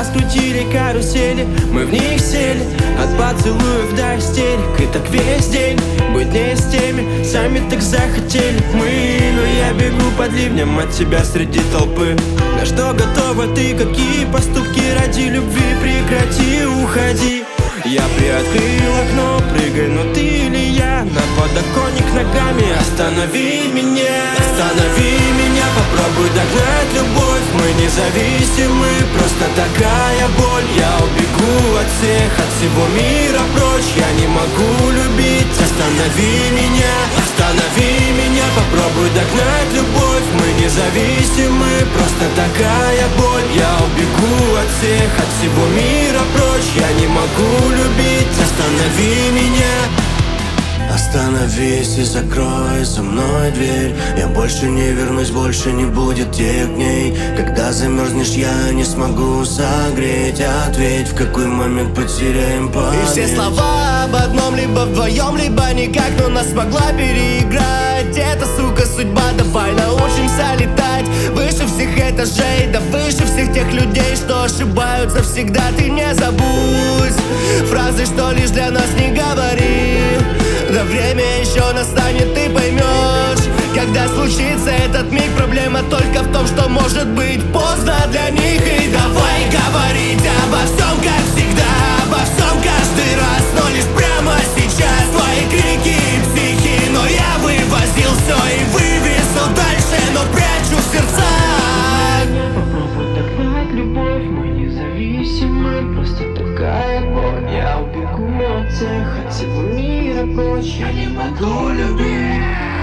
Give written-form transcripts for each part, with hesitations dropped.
Нас крутили карусели, мы в них сели. От поцелуев до истерик, и так весь день. Быть не с теми, сами так захотели мы. Но я бегу под ливнем от тебя среди толпы. На что готова ты, какие поступки ради любви? Прекрати, уходи. Я приоткрыл окно, прыгай, но ты или я? На подоконник ногами останови меня. Останови меня, попробуй догнать любовь. Мы независимы, просто такая боль. Я убегу от всех, от всего мира прочь. Я не могу любить, останови меня. Останови меня, попробуй догнать любовь. Мы независимы, просто такая боль. Я убегу от всех, от всего мира прочь. Я не могу любить, останови меня. Остановись и закрой за мной дверь. Я больше не вернусь, больше не будет тех дней. Когда замерзнешь, я не смогу согреть. Ответь, в какой момент потеряем память. И все слова об одном, либо вдвоем, либо никак. Но нас смогла переиграть эта, сука, судьба. Давай научимся летать выше всех этажей, да выше всех тех людей, что ошибаются всегда. Ты не забудь фразы, что лишь для нас не говори. Да время еще настанет, ты поймешь, когда случится этот миг. Проблема только в том, что может быть поздно для них. И давай говорить обо всем, как всегда, обо всем каждый раз, но лишь прямо сейчас. Твои крики и психи, но я вывозил все и вывезу дальше, но прячу в сердцах. Попробуй догнать любовь, мы независимы, просто такая боль. Я убегу от всех, от всего мира прочь. Я не могу любить.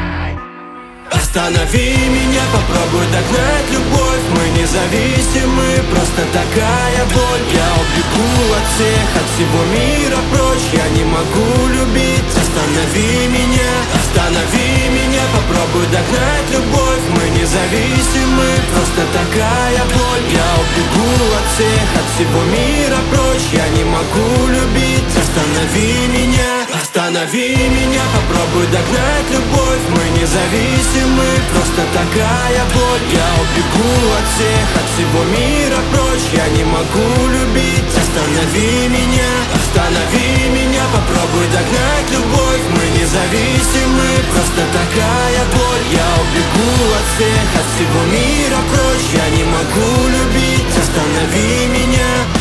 Останови меня, попробуй догнать любовь. Мы независимы, просто такая боль. Я убегу от всех, от всего мира прочь. Я не могу любить, останови меня. Останови меня, попробуй догнать любовь. Мы независимы, просто такая боль. Я убегу от всех, от всего мира прочь. Я не могу любить, останови меня. Останови меня, попробуй догнать любовь. Мы независимы, просто такая боль. Я убегу от всех, от всего мира прочь. Я не могу любить, останови меня. Останови меня, попробуй догнать любовь. Мы независимы, просто такая боль. Я убегу от всех, от всего мира прочь. Я не могу любить, останови меня.